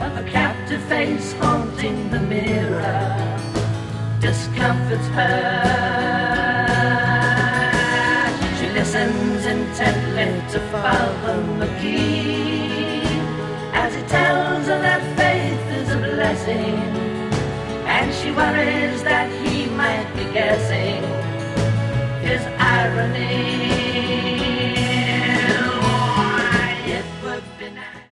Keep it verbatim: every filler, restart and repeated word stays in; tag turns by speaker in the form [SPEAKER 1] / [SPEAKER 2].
[SPEAKER 1] A captive face haunting the mirror discomforts her. She listens intently to Father McGee as he tells her that faith is a blessing, and she worries that he might be guessing his irony.